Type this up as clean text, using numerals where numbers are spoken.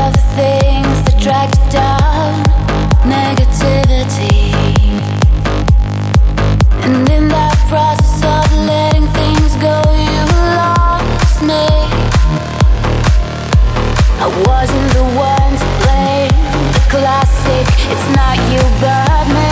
of the things that dragged you down, negativity. And in that process of letting things go, you lost me. I wasn't the one to blame. The classic, it's not you but me.